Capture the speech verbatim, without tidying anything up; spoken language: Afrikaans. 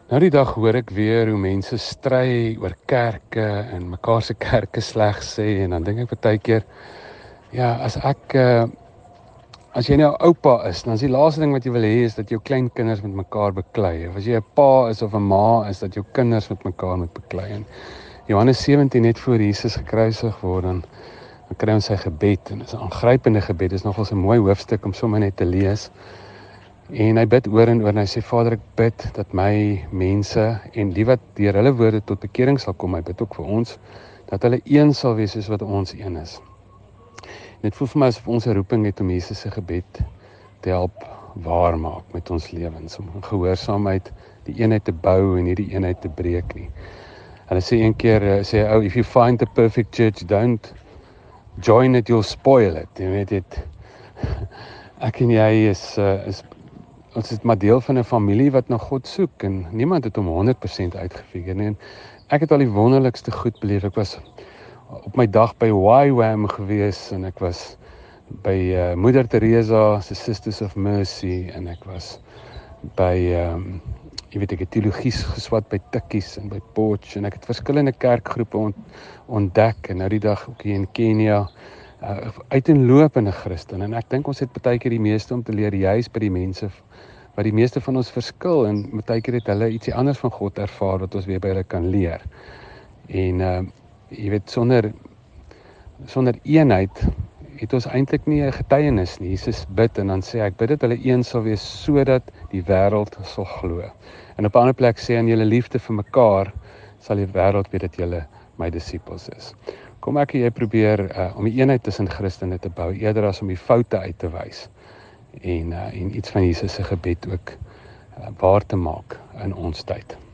Nou die dag hoor ek weer hoe mense stry oor kerke en mekaar se kerke sleg sê en dan dink ek baie keer, ja, as ek uh, as jy nou oupa is, dan is die laaste ding wat jy wil hê is dat jou kleinkinders met mekaar beklei. Of as jy 'n pa is of 'n ma is, dat jou kinders met mekaar moet beklei. En Johannes sewentien net voor Jesus gekruisig word, dan, dan kry ons sy gebed en dit is 'n aangrypende gebed. Dit is nogals 'n mooi hoofstuk om sommer net te lees. En hy bid oor en oor en hy sê, Vader, ek bid dat my mense en die wat deur hulle woorde tot bekering sal kom, hy bid ook vir ons, dat hulle een sal wees soos wat ons een is. En dit voel vir my asof ons 'n roeping het om Jesus se gebed te help waarmaak met ons lewens, om in gehoorsaamheid die eenheid te bou en nie die eenheid te breek nie. Hulle sê een keer, sê ou, oh, if you find the perfect church, don't join it, you'll spoil it. Jy weet dit, ek en jy is, uh, is ons is maar deel van 'n familie wat na God soek en niemand het hom honderd persent uitgefigure nie. En ek het al die wonderlikste goed beleef. Ek was op my dag by Y WAM gewees en ek was by uh, Moeder Teresa se Sisters of Mercy en ek was by um, jy weet ek het teologie geswat by Tikkies en by Potch en ek het verskillende kerkgroepe ont, ontdek en nou die dag ook hier in Kenia uh, uiteenlopende Christen en ek dink ons het baie keer die meeste om te leer juis by die mense wat die meeste van ons verskil en baie keer het hulle ietsie anders van God ervaar wat ons weer by hulle kan leer. En uh, jy weet sonder sonder eenheid het ons eintlik nie 'n getuienis nie. Jesus bid en dan sê ek bid dat hulle een sal wees sodat die wêreld sal glo. En op 'n ander plek sê aan julle liefde vir mekaar sal die wêreld weet dat julle my disippels is. Kom ek en jy probeer uh, om die eenheid tussen Christene te bou eerder as om die foute uit te wys en uh, en iets van Jesus se gebed ook uh, waar te maak in ons tyd.